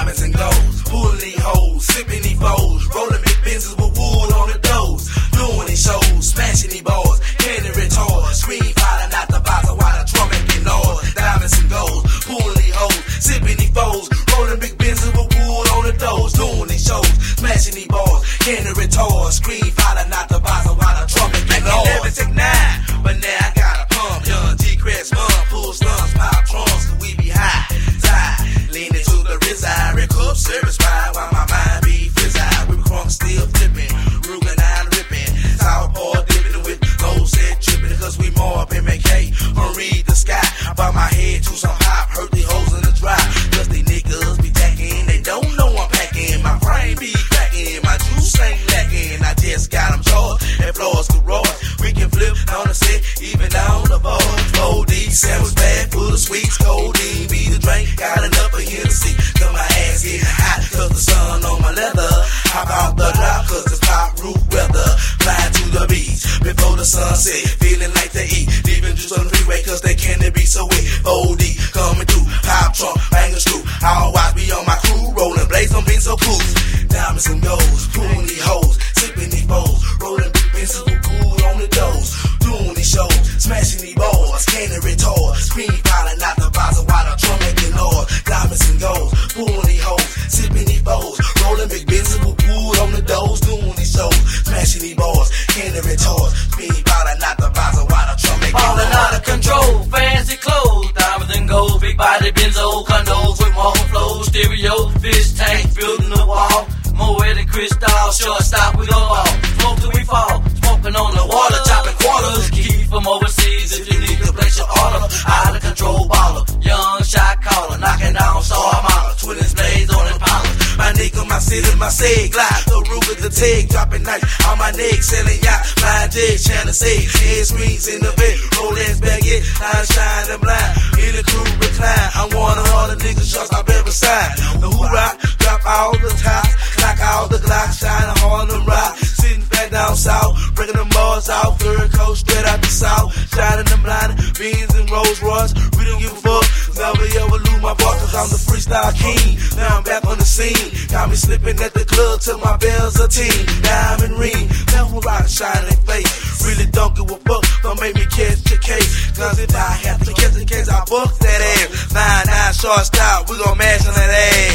diamonds and golds, pulling these hoes, sipping these foes, rolling big Benzes with wood on the doors, doing these shows, smashing these balls, candy retard, screen fighting out the box while the drum making noise. Diamonds and golds, pulling these hoes, sipping these foes, rolling big Benzes with wood on the doors, doing these shows, smashing these balls, candy retard, screen fighting out the box while the drum making noise. Never take 9, but now I got a pump, young G-Crest mom, full stunts, pop trunks, cause we be high, tied, leaning to the reside, red cup service ride, while my mind be frizzed, we be crunk still flipping, Rugen 9 ripping, southpaw dipping with low set tripping, cause we more up MK, read the sky, bow my head to some hop, hurt the hoes in the dry, cause they niggas be tacking, they don't know I'm packing, my brain be cracking, my juice ain't lacking, I just got them jaws, and floors garage, we can flip on the set, even on the board, 4D, sandwich bag full of sweets, codeine, be the drink, got enough of here to see, cause my ass getting hot, cause the sun on my leather, hop out the drop, cause it's pop roof weather, fly to the beach, before the sunset, feeling like they eat, leaving juice on the freeway, cause they can't be so wet, 4D, coming through, pop trunk, bang a screw, I'll watch me on my crew, rolling blades on being so cool, diamonds and golds, pulling these hoes, sipping these bowls, rolling big Benzes with cool on the doors, doing these shows, smashing these balls, candy retard, screen piling out the box while the drum making noise, diamonds and golds, pulling these hoes, sipping these bowls, rolling big Benzes with cool on the doors, doing these shows, smashing these balls, candy retard, screen piling out the box while the drum making noise. Falling out of control, fancy clothes, diamonds and gold, big body benzo, condos with marble flows, stereo, fish tank, building the wall, more than crystal, shortstop we go all, smoke till we fall, smoking on the water, chopping quarters, key from overseas if you need to place your order, out of control baller, young shot caller, knocking down star model, twin blades on Impala, my nigga, my city, my say, glide, the Ruger, the tag, dropping knife on my neck, selling yacht, blind dig, channel say, head screens in the bed, Rolex baguette, eye shine and blind, in the crew recline, I'm one of all the niggas shots I've ever signed, the hoorah, drop all the tops, knock all the Glocks, shining Harlem rock, sitting back down south, breaking them bars out, third coast straight out the south, shining them blinding, beans and Rolls Royce, we don't give a fuck, never ever lose my bar, cause I'm the freestyle king, now I'm back on the scene, got me slipping at the club till my bells are teen, diamond ring, never rock, shining face, really don't give a fuck, don't make me catch your case, cause if I have to catch the case, I book that ass, 9-9 short style, we gon' mash on that ass.